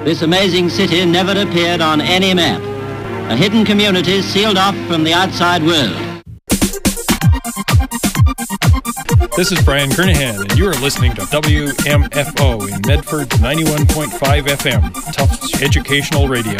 This amazing city never appeared on any map. A hidden community sealed off from the outside world. This is Brian Kernahan, and you are listening to WMFO in Medford 91.5 FM, Tufts Educational Radio.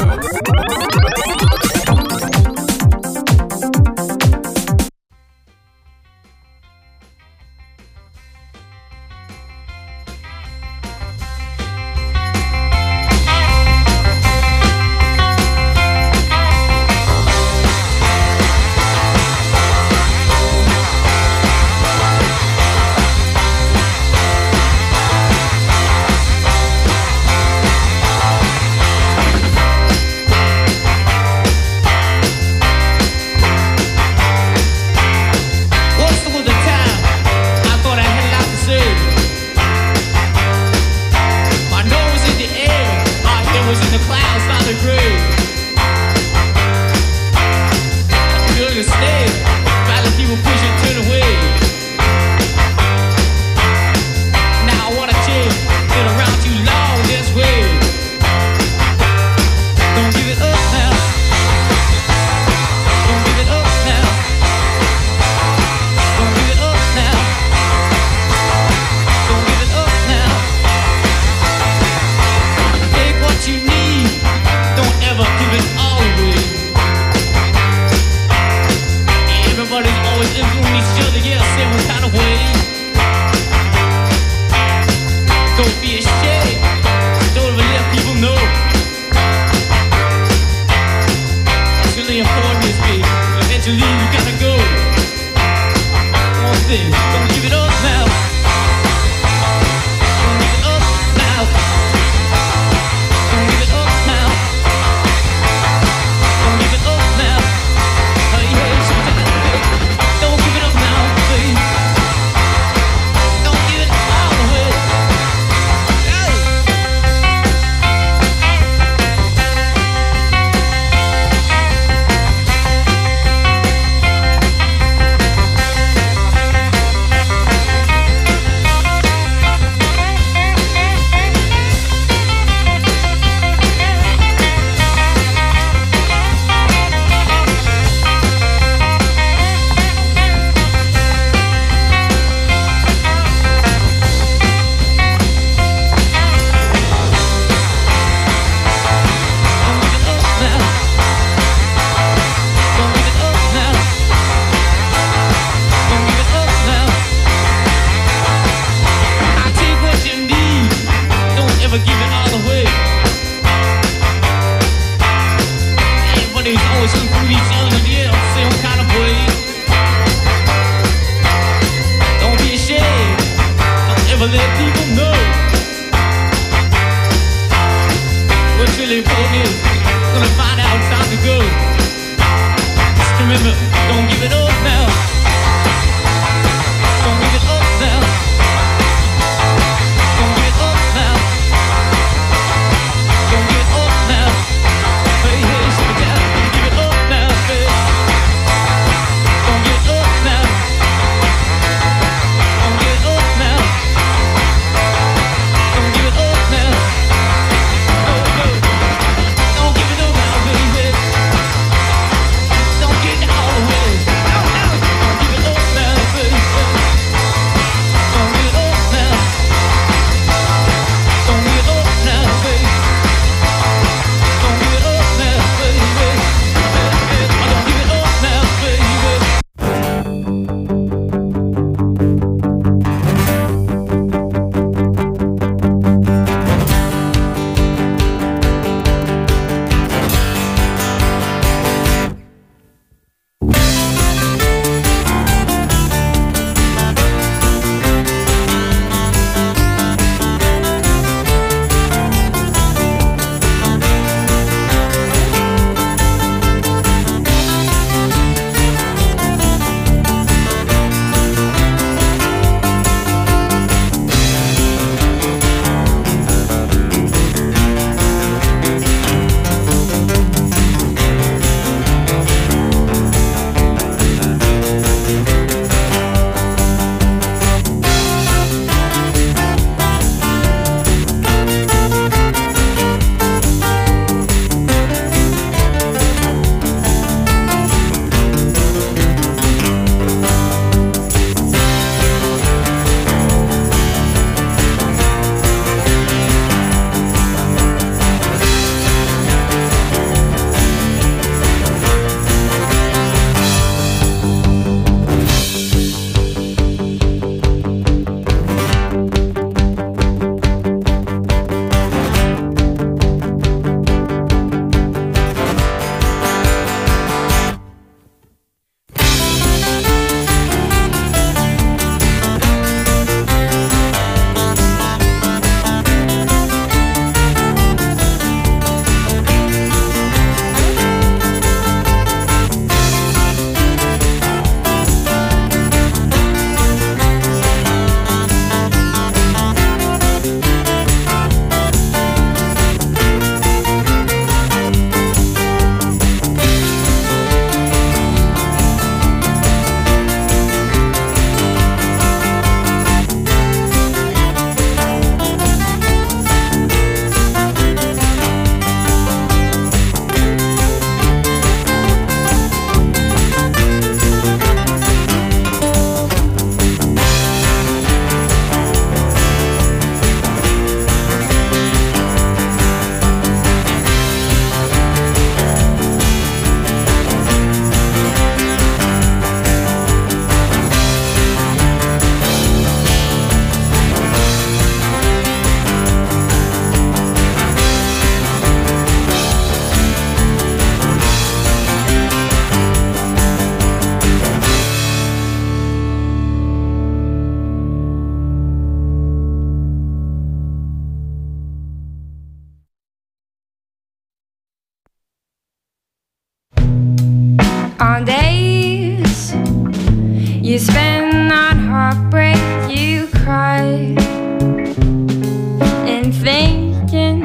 been thinking.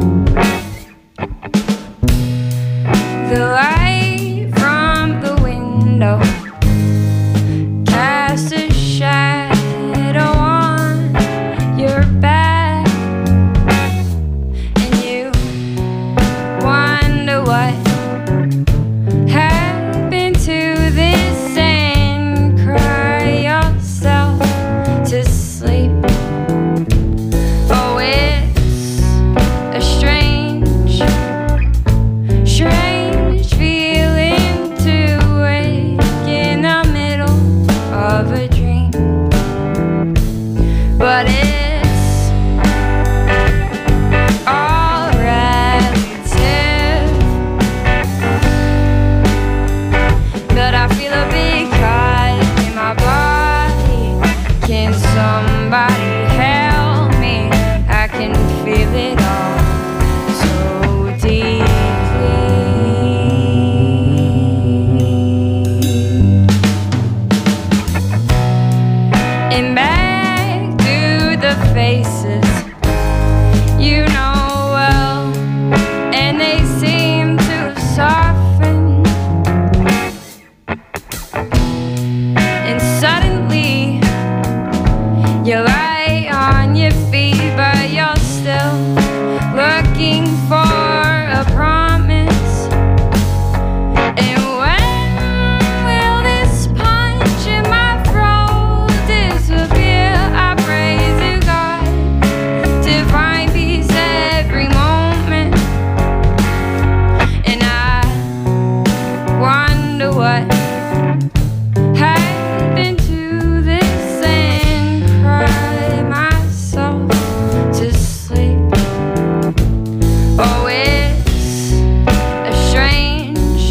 The light from the window casts a shadow on your back, and you wonder what happened to this and cry yourself to sleep. Oh, it's a strange feeling to wake in the middle of a dream, but it's all relative. But I feel a big cut in my body. Can somebody help me? I can feel it all so deeply. And back through the faces you know well, and they seem to soften. And suddenly you lie on your feet, but you're still looking for a promise. And when will this punch in my throat disappear? I pray to God to find peace every moment, and I wonder what happened to this and cry myself to sleep. Oh, it's a strange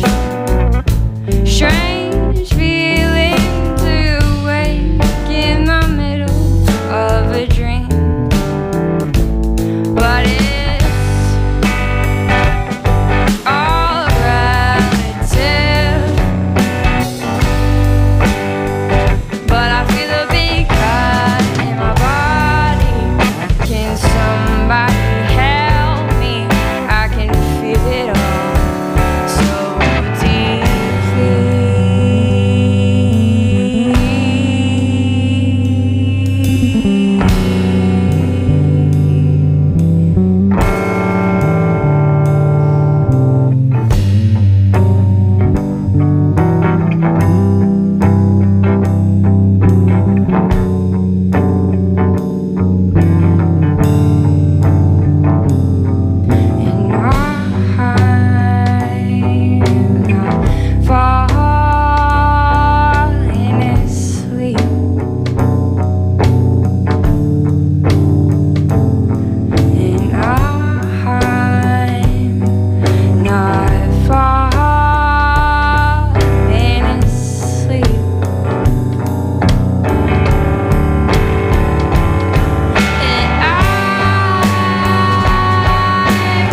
feeling to wake in the middle of a dream, but it's all relative. But I feel a big cut in my body. Can somebody help me? I can feel it all so and I'm not falling asleep. And I'm not falling asleep. And I'm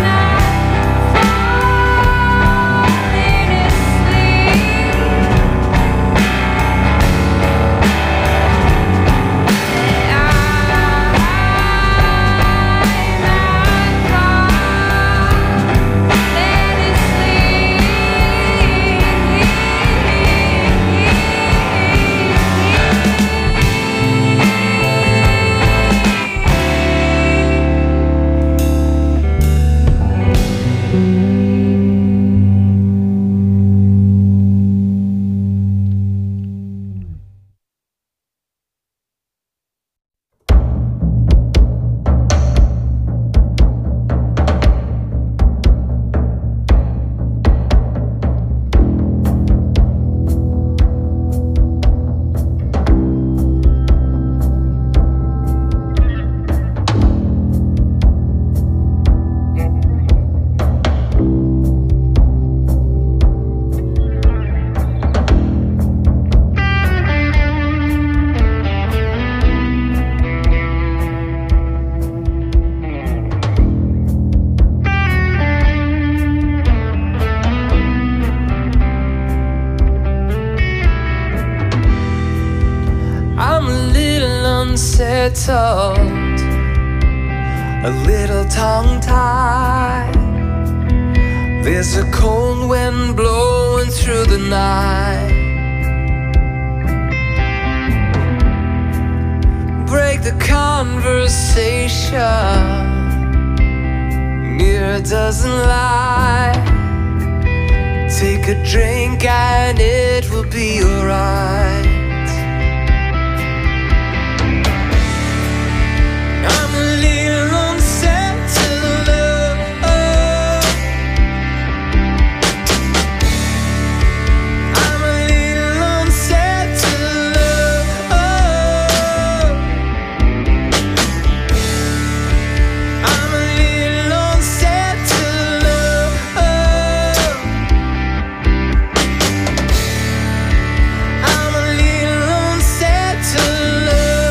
unsettled, a little tongue-tied. There's a cold wind blowing through the night. Break the conversation, mirror doesn't lie. Take a drink and it will be alright. I'm a little unsettled. I'm a little unsettled. I'm a little unsettled. I'm a little unsettled.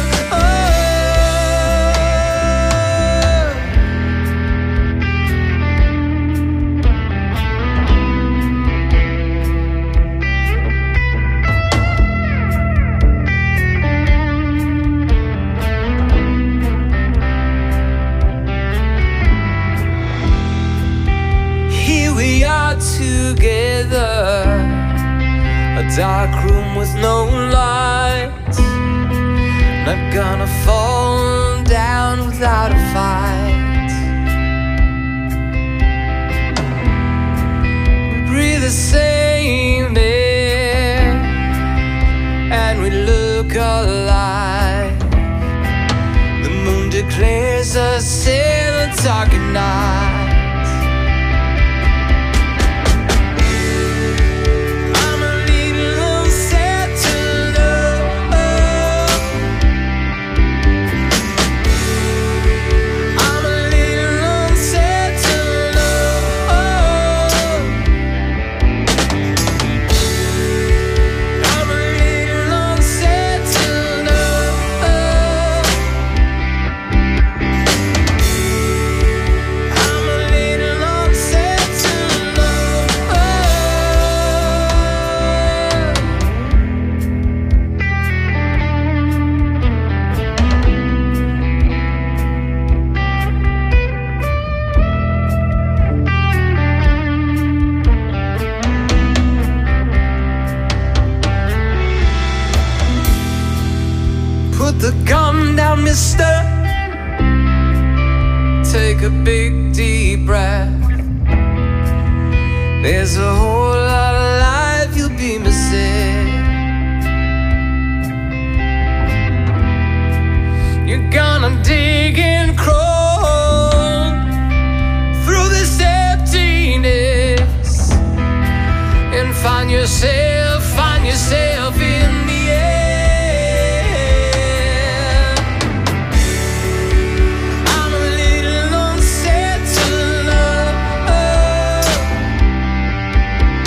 Here we are together, a dark room with no light. Not gonna fall down without a fight. We breathe the same air and we look alike. The moon declares us in a dark night. I'm a little unsettled. I'm a little unsettled. I'm a little unsettled. I'm a little unsettled. Put the gun down, mister. Take a big deep breath. There's a whole lot of life you'll be missing. You're gonna dig and crawl through this emptiness and find yourself in the air. I'm a little unsettled.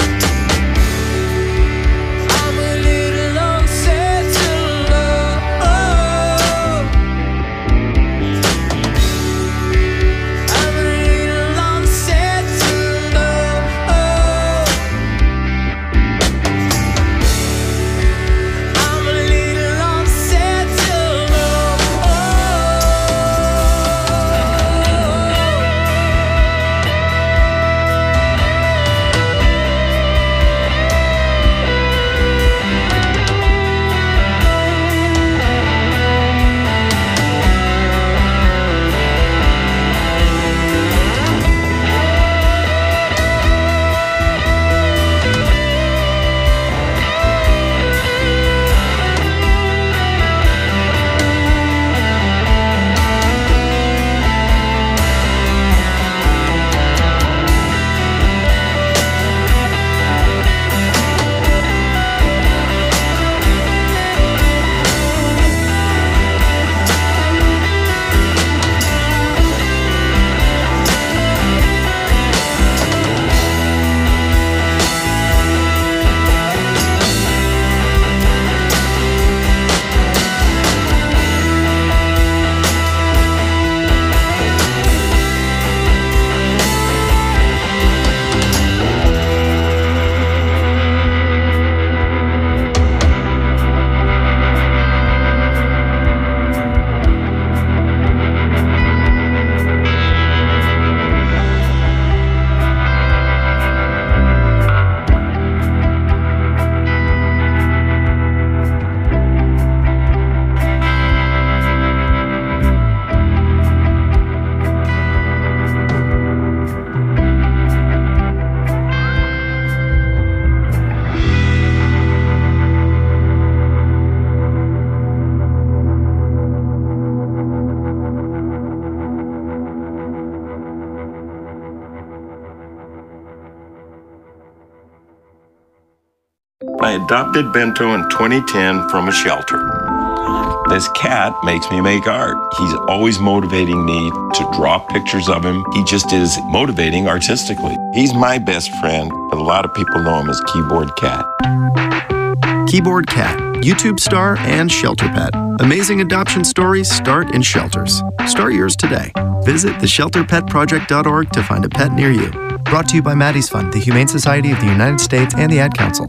I adopted Bento in 2010 from a shelter. This cat makes me make art. He's always motivating me to draw pictures of him. He just is motivating artistically. He's my best friend, but a lot of people know him as Keyboard Cat. Keyboard Cat, YouTube star and shelter pet. Amazing adoption stories start in shelters. Start yours today. Visit theshelterpetproject.org to find a pet near you. Brought to you by Maddie's Fund, the Humane Society of the United States, and the Ad Council.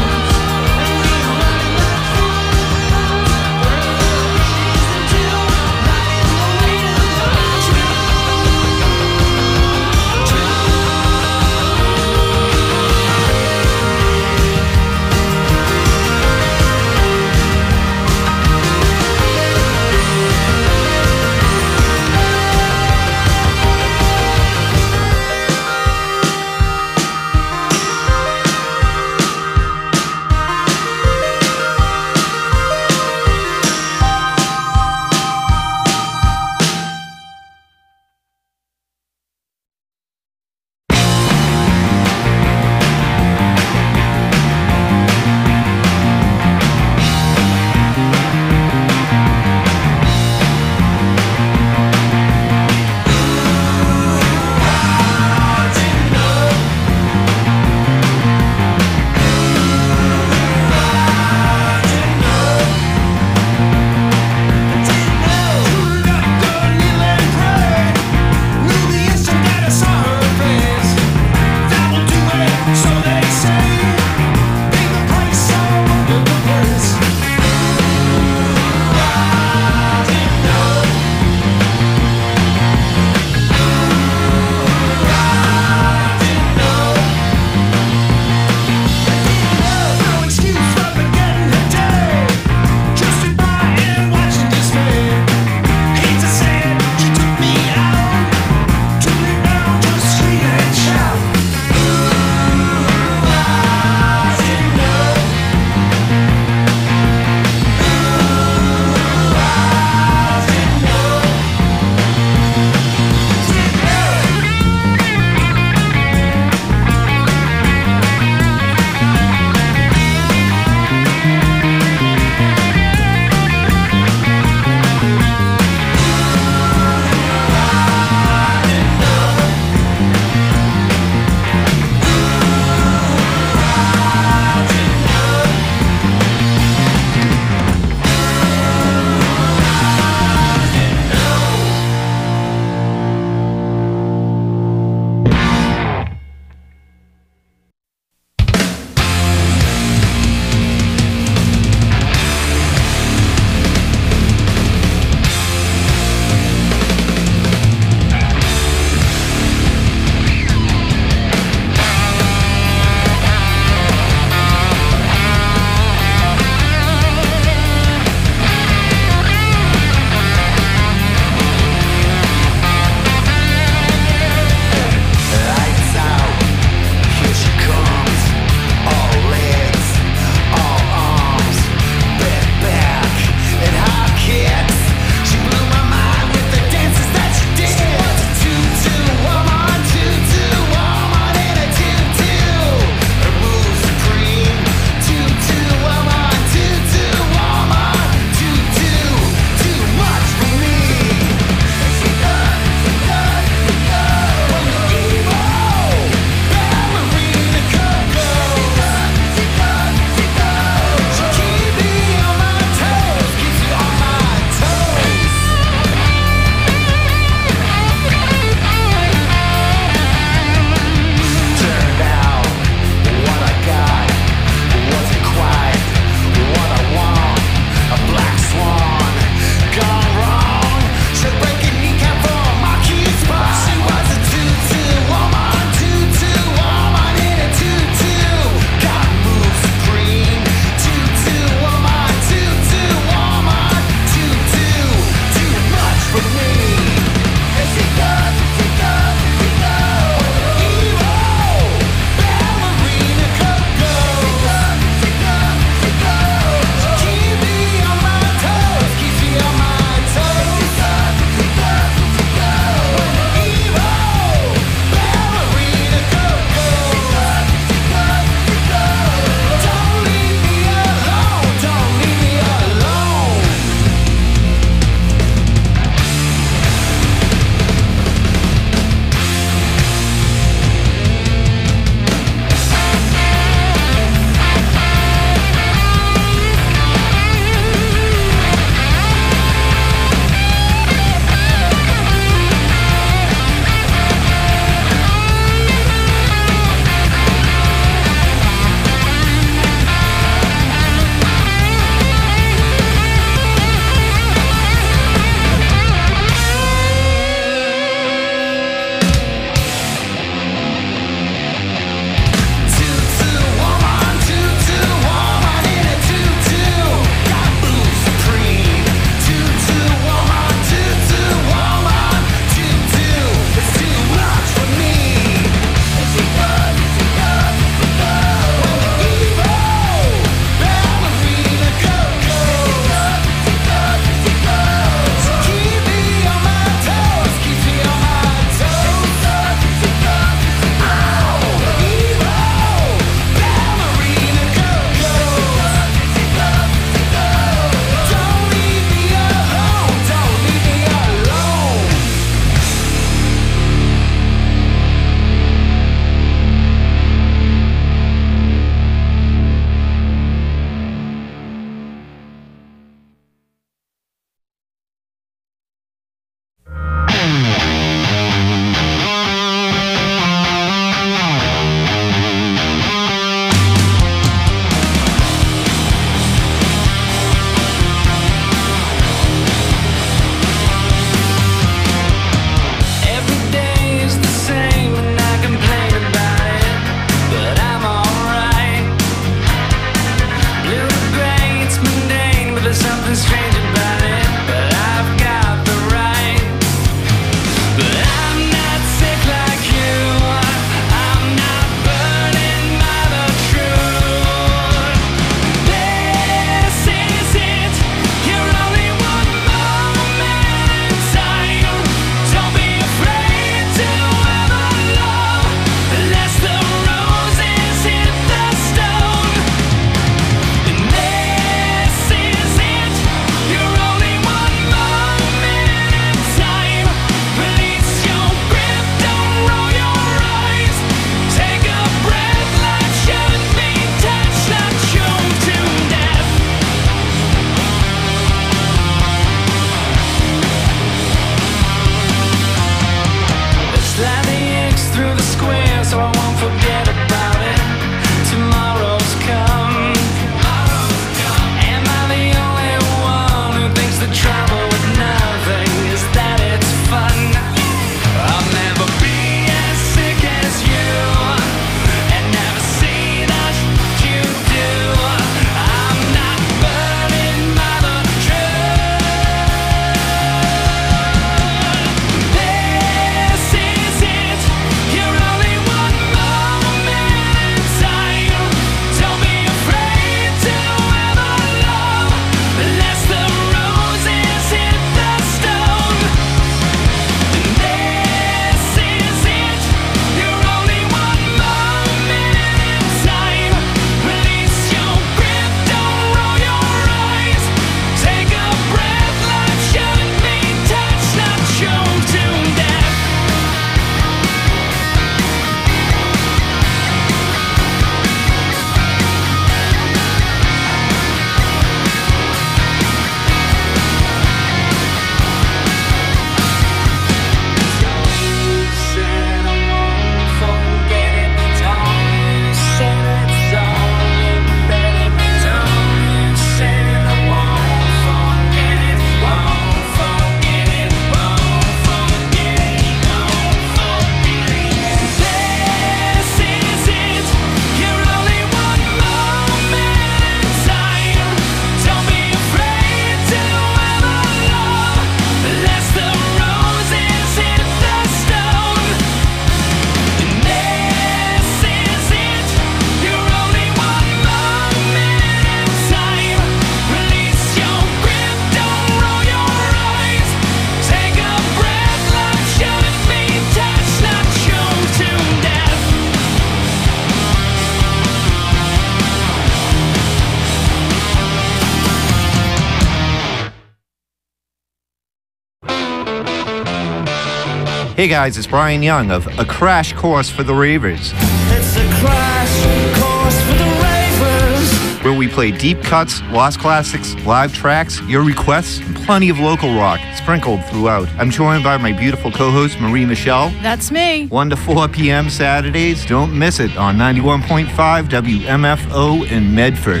Hey guys, it's Brian Young of A Crash Course for the Ravers. It's a crash course for the Ravers. Where we play deep cuts, lost classics, live tracks, your requests, and plenty of local rock sprinkled throughout. I'm joined by my beautiful co-host, Marie Michelle. That's me. 1 to 4 p.m. Saturdays. Don't miss it on 91.5 WMFO in Medford.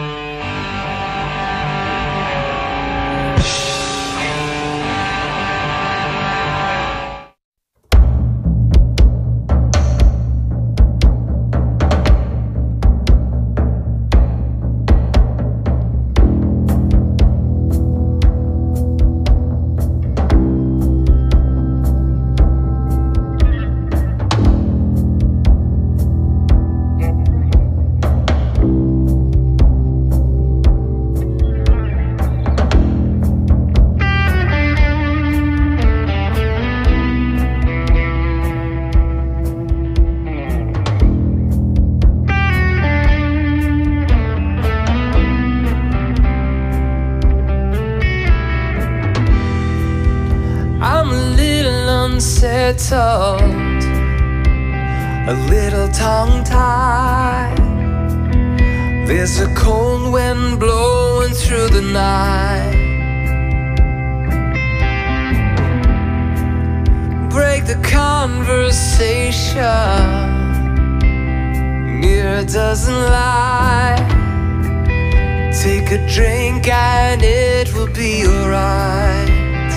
Unsettled, a little tongue-tied. There's a cold wind blowing through the night. Break the conversation, mirror doesn't lie. Take a drink and it will be alright.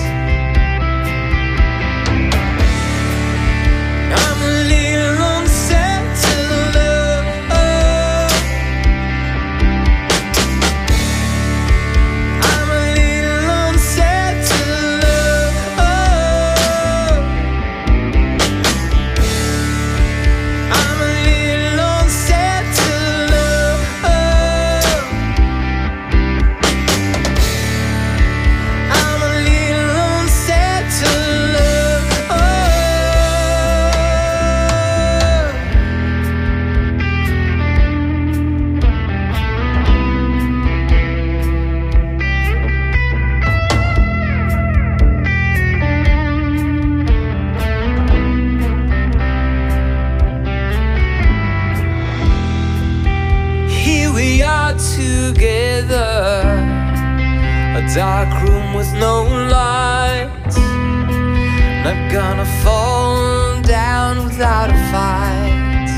Together, a dark room with no light. Not gonna fall down without a fight.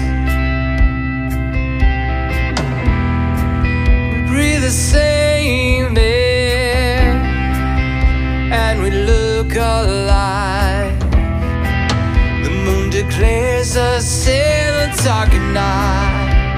We breathe the same air and we look alike. The moon declares us in the dark at night.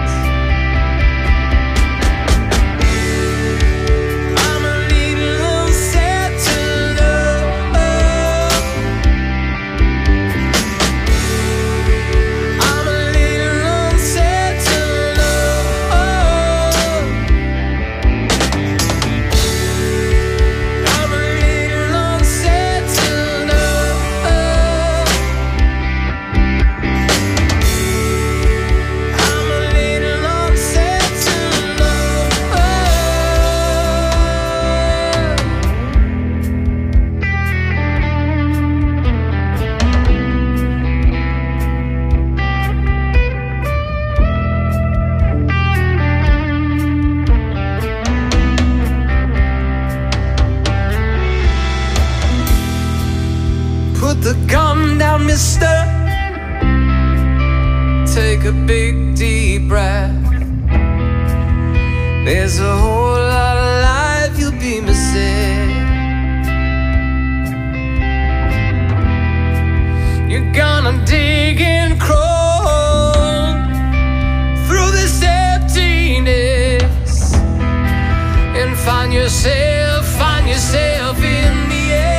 The gun down, mister. Take a big deep breath. There's a whole lot of life you'll be missing. You're gonna dig and crawl through this emptiness and find yourself in the air.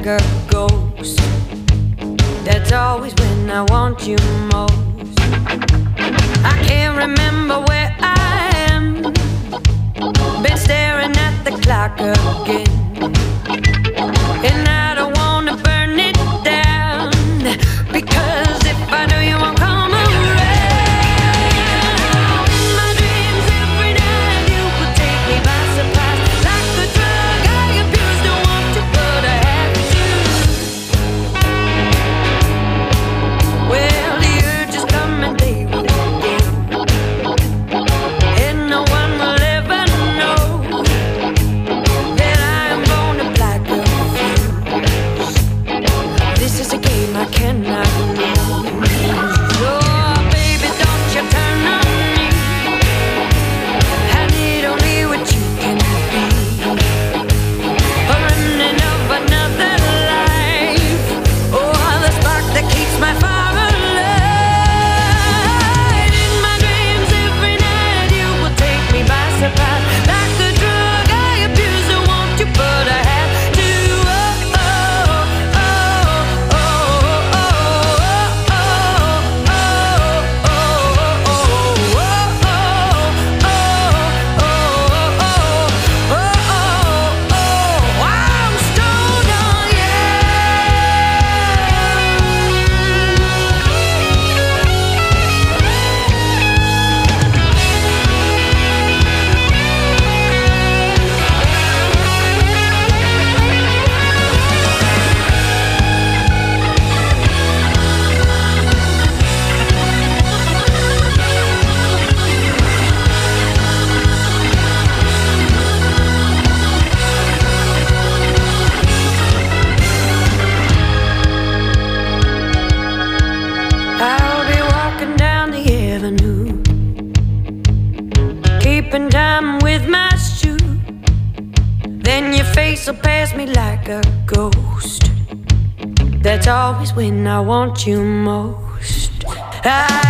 a ghost. That's always when I want you most. I can't remember where I am. Been staring at the clock again. And I don't wanna burn it down, because if I do you won't come around. In my dreams every night you would take me by surprise. Like a drug I abuse, don't want to, but I have to. Well, the urge is coming, they will go, and no one will ever know that I am born to black a fuse. This is a game I cannot lose. Oh, baby, don't you turn on me. I need only what you can be. A remnant of another life. Oh, the spark that keeps my fire alive. In my dreams every night you will take me by surprise. Like a drug I abuse, don't want you, but I have to. I'm stoned on you. I'll be walking down the avenue, keeping time with my shoe. Then your face will pass me like a ghost. That's always when I want you most. I